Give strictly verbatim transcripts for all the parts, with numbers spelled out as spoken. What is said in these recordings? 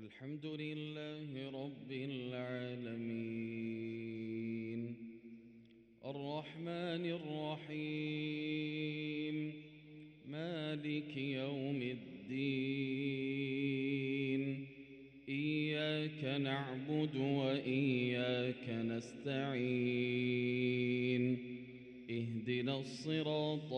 الحمد لله رب العالمين الرحمن الرحيم مالك يوم الدين إياك نعبد وإياك نستعين اهدنا الصراط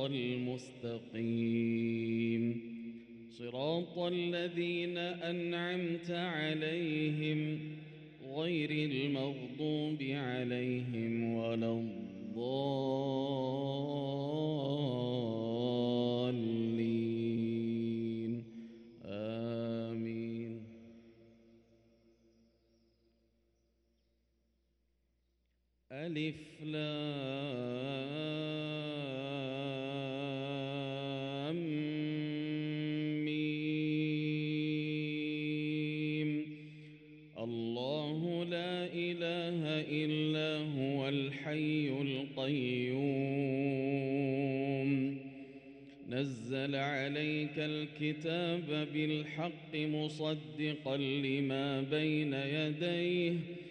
المستقيم صراط الذين أنعمت عليهم غير المغضوب عليهم ولا الضالين آمين. ألف لام الله لا إله إلا هو الحي القيوم نزل عليك الكتاب بالحق مصدقا لما بين يديه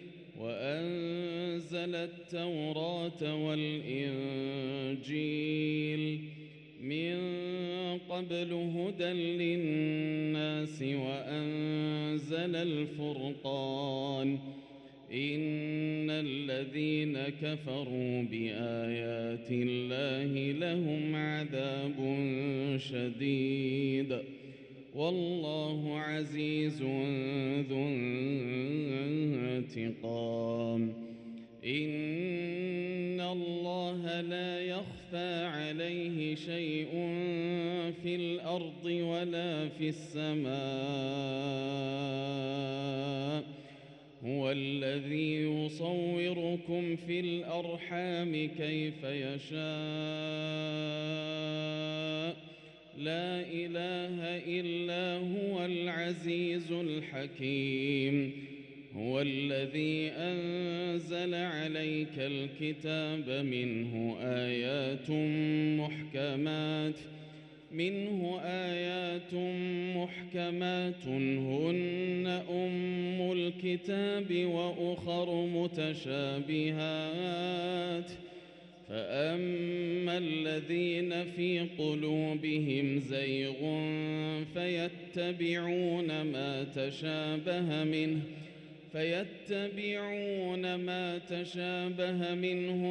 وأنزل التوراة والإنجيل من قبل هدى للناس وأنزل الفرقان إن الذين كفروا بآيات الله لهم عذاب شديد والله عزيز ذو انتقام إن الله لا يخفى عليه شيء في الأرض ولا في السماء هو الذي يصوركم في الأرحام كيف يشاء لا إله إلا هو العزيز الحكيم هو الذي أنزل عليك الكتاب منه آيات محكمات منه آيات محكمات هن أم الكتاب وأخر متشابهات فأما الذين في قلوبهم زيغ فيتبعون ما تشابه منه فيتبعون ما تشابه منه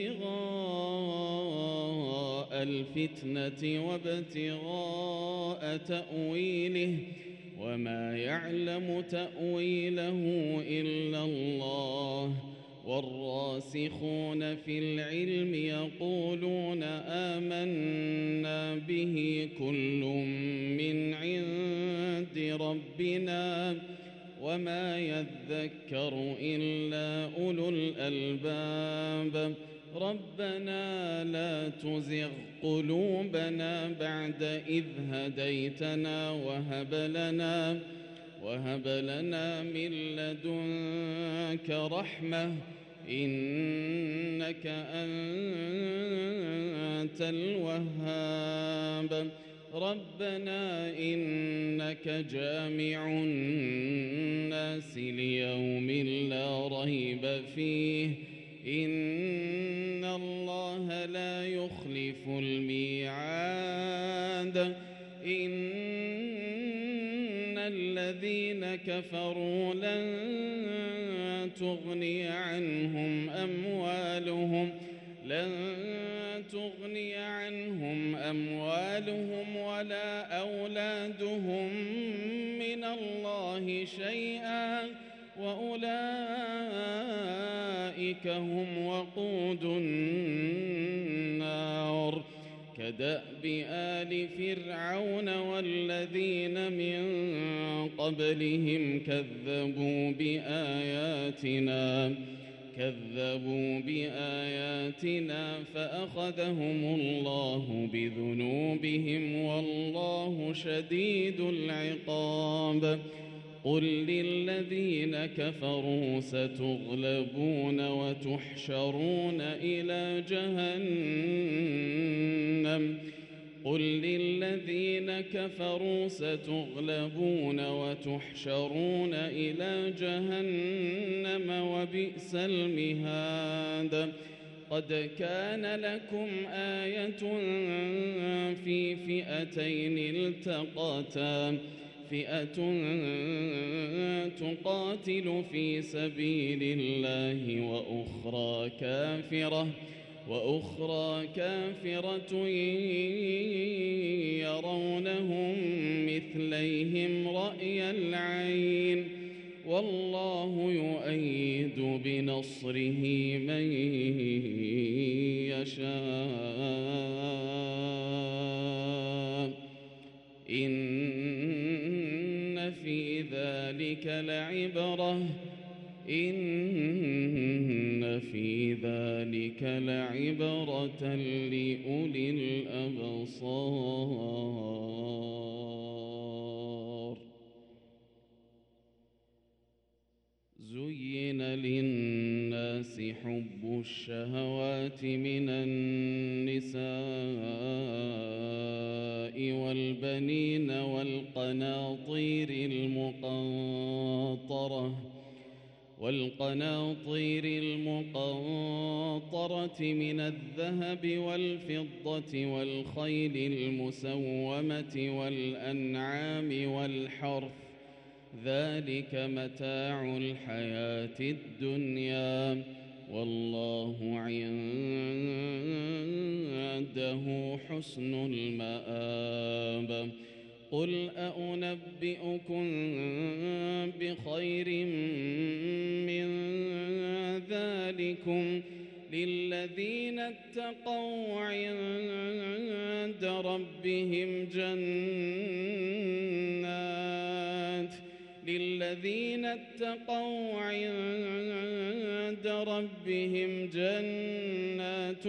ابتغاء الفتنة وابتغاء تأويله وما يعلم تأويله إلا الله والراسخون في العلم يقولون آمنا به كل من عند ربنا وما يذكر إلا أولو الألباب ربنا لا تزغ قلوبنا بعد إذ هديتنا وهب لنا وهب لنا من لدنك رحمة إنك أنت الوهاب ربنا إنك جامع الناس ليوم لا ريب فيه إن الله لا يخلف الميعاد إن الذين كفروا لن تغني عنهم أموالهم لن تغني عنهم أموالهم ولا أولادهم من الله شيئا وأولئك هم وقود النار كدأب آل فرعون والذين من قبلهم كذبوا بآياتنا كذبوا بآياتنا فأخذهم الله بذنوبهم والله شديد العقاب قل للذين كفروا ستغلبون وتحشرون إلى جهنم قل للذين كفروا ستغلبون وتحشرون إلى جهنم وبئس المهاد قد كان لكم آية في فئتين التقتا فئة تقاتل في سبيل الله وأخرى كافرة وأخرى كافرة يرونهم مثليهم رأي العين والله يؤيد بنصره من يشاء إن في ذلك لعبرة إن في ذلك لعبرة لأولي الأبصار زين للناس حب الشهوات من النساء والبنين والقناطير المقنطرة والقناطير المقنطرة من الذهب والفضة والخيل المسومة والأنعام والحرث ذلك متاع الحياة الدنيا والله عنده حسن المآب قل أنبئكم بخير من ذلكم للذين اتقوا عند ربهم جنات للذين اتقوا عند ربهم جنات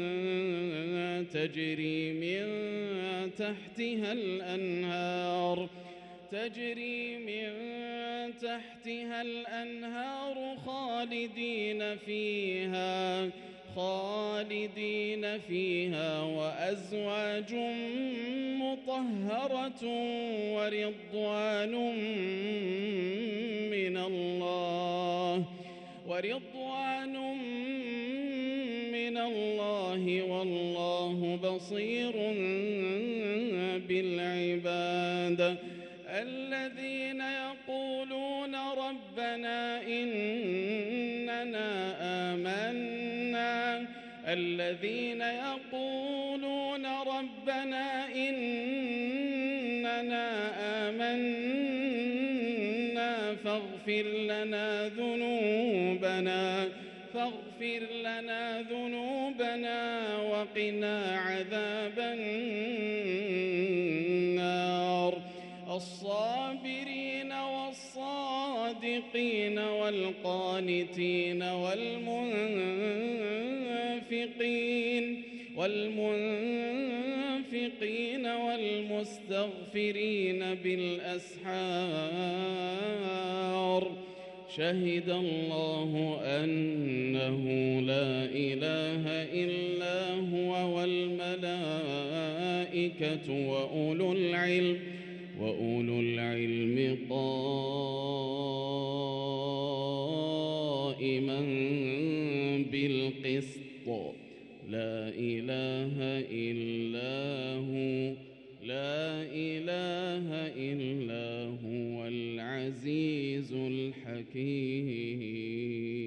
تجري من تحتها الأنهار تجري من تحتها الأنهار خالدين فيها خالدين فيها وأزواج مطهرة ورضوان من الله ورضوان من الله والله بصير بالعباد الذين يقولون ربنا إننا آمنا الذين يقولون ربنا إننا آمنا فاغفر لنا ذنوبنا فاغفر لنا ذنوبنا وقنا عذاب النار الصابرين والصادقين والقانتين والمنفقين والمنفقين والمستغفرين بالأسحار شهد الله أنه لا إله إلا هو والملائكة وأولو العلم وأولو العلم قائما بالقسط لا إله إلا هو لا إله إلا هو العزيز الحكيم.